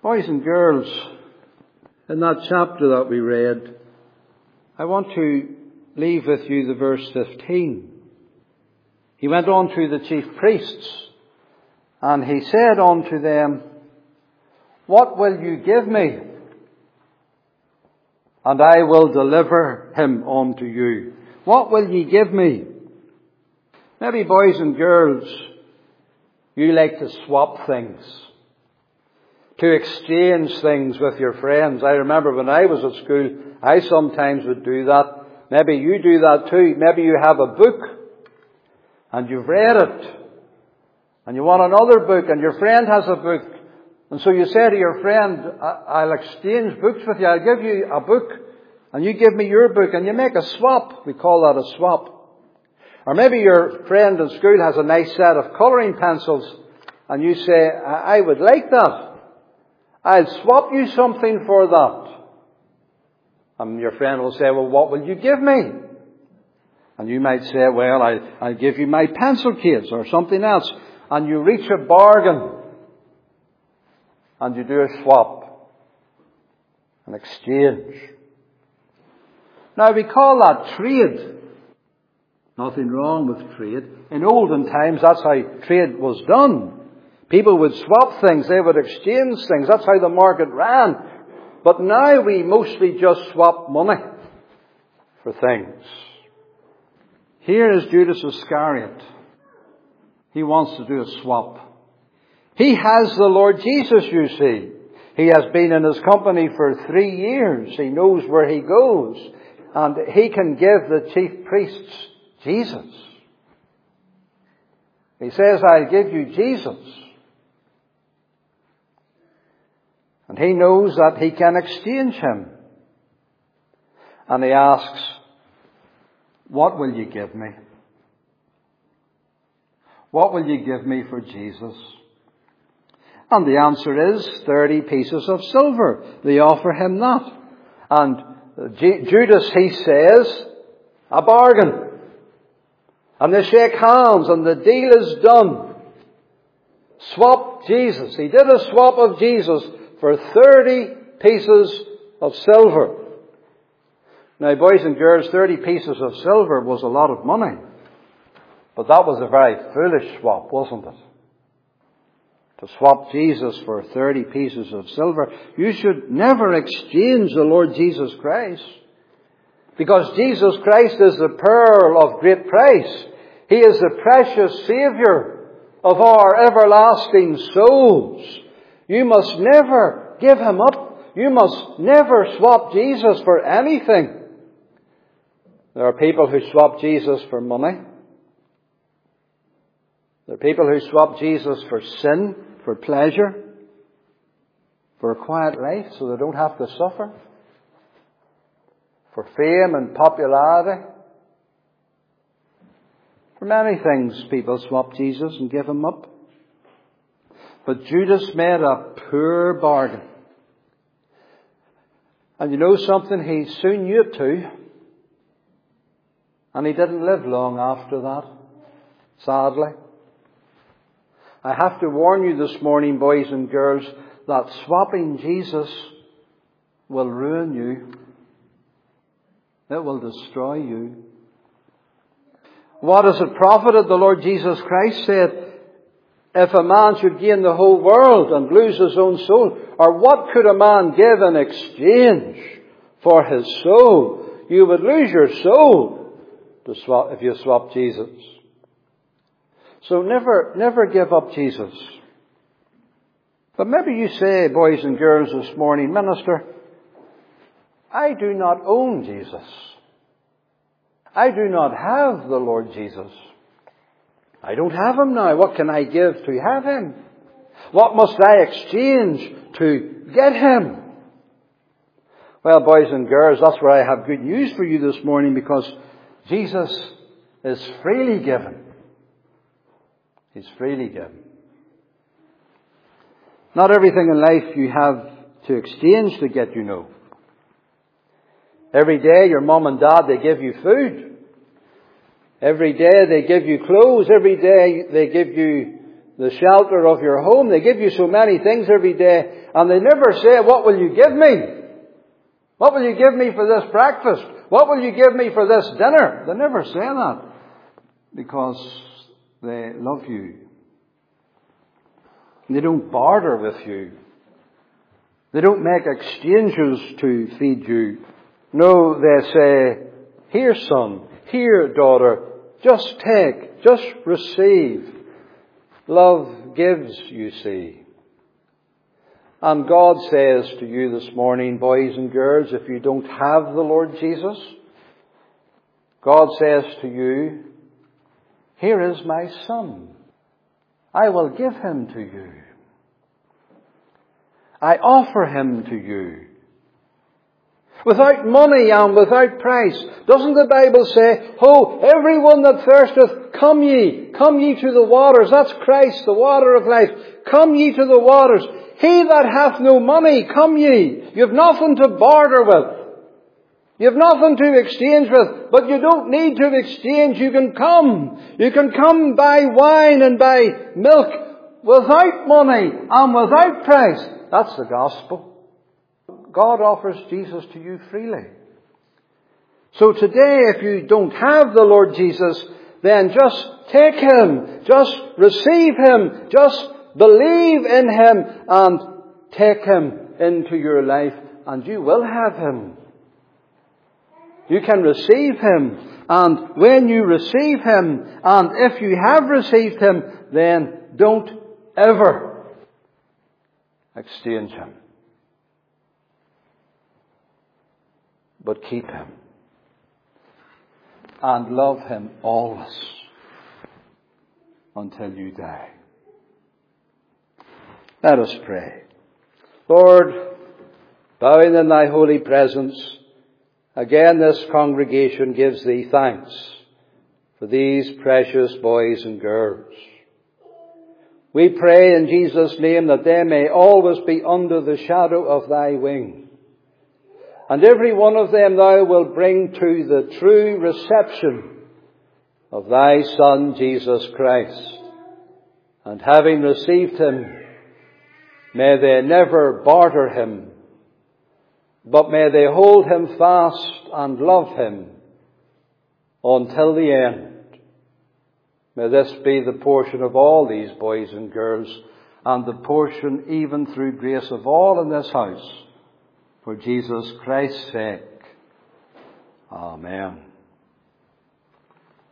Boys and girls, in that chapter that we read, I want to leave with you the verse 15. He went on to the chief priests, and he said unto them, What will you give me? And I will deliver him unto you. What will ye give me? Maybe, boys and girls, you like to swap things, to exchange things with your friends. I remember when I was at school, I sometimes would do that. Maybe you do that too. Maybe you have a book and you've read it and you want another book and your friend has a book. And so you say to your friend, I'll exchange books with you. I'll give you a book and you give me your book, and you make a swap. We call that a swap. Or maybe your friend in school has a nice set of colouring pencils and you say, I would like that. I'll swap you something for that. And your friend will say, well, what will you give me? And you might say, well, I'll give you my pencil case or something else. And you reach a bargain. And you do a swap. An exchange. Now we call that trade. Nothing wrong with trade. In olden times, that's how trade was done. People would swap things. They would exchange things. That's how the market ran. But now we mostly just swap money for things. Here is Judas Iscariot. He wants to do a swap. He has the Lord Jesus, you see. He has been in his company for 3 years. He knows where he goes. And he can give the chief priests Jesus. He says, I'll give you Jesus. And he knows that he can exchange him. And he asks, what will you give me? What will you give me for Jesus? And the answer is 30 pieces of silver. They offer him that. And Judas, he says, a bargain. And they shake hands and the deal is done. Swap Jesus. He did a swap of Jesus for 30 pieces of silver. Now, boys and girls, 30 pieces of silver was a lot of money. But that was a very foolish swap, wasn't it? To swap Jesus for 30 pieces of silver. You should never exchange the Lord Jesus Christ. Because Jesus Christ is the pearl of great price. He is the precious Saviour of our everlasting souls. You must never give him up. You must never swap Jesus for anything. There are people who swap Jesus for money. There are people who swap Jesus for sin, for pleasure, for a quiet life so they don't have to suffer, for fame and popularity. For many things people swap Jesus and give him up. But Judas made a poor bargain. And you know something? He soon knew it too. And he didn't live long after that, sadly. I have to warn you this morning, boys and girls, that swapping Jesus will ruin you. It will destroy you. What has it profited? The Lord Jesus Christ said, if a man should gain the whole world and lose his own soul, or what could a man give in exchange for his soul? You would lose your soul if you swap Jesus. So never give up Jesus. But maybe you say, boys and girls, this morning, Minister, I do not own Jesus. I do not have the Lord Jesus. I don't have him now. What can I give to have him? What must I exchange to get him? Well, boys and girls, that's where I have good news for you this morning, because Jesus is freely given. He's freely given. Not everything in life you have to exchange to get, you know. Every day your mom and dad, they give you food. Every day they give you clothes. Every day they give you the shelter of your home. They give you so many things every day. And they never say, what will you give me? What will you give me for this breakfast? What will you give me for this dinner? They never say that because they love you. They don't barter with you. They don't make exchanges to feed you. No, they say, here son, here daughter, just take, just receive. Love gives, you see. And God says to you this morning, boys and girls, if you don't have the Lord Jesus, God says to you, here is my son. I will give him to you. I offer him to you. Without money and without price. Doesn't the Bible say, "Oh, everyone that thirsteth, come ye to the waters." That's Christ, the water of life. Come ye to the waters. He that hath no money, come ye. You have nothing to barter with. You have nothing to exchange with, but you don't need to exchange. You can come. You can come buy wine and buy milk without money and without price. That's the gospel. God offers Jesus to you freely. So today, if you don't have the Lord Jesus, then just take him. Just receive him. Just believe in him and take him into your life, and you will have him. You can receive him, and when you receive him, and if you have received him, then don't ever exchange him, but keep him and love him always until you die. Let us pray. Lord, bowing in thy holy presence, again this congregation gives thee thanks for these precious boys and girls. We pray in Jesus' name that they may always be under the shadow of thy wing. And every one of them thou wilt bring to the true reception of thy Son, Jesus Christ. And having received him, may they never barter him, but may they hold him fast and love him until the end. May this be the portion of all these boys and girls, and the portion even through grace of all in this house, for Jesus Christ's sake. Amen.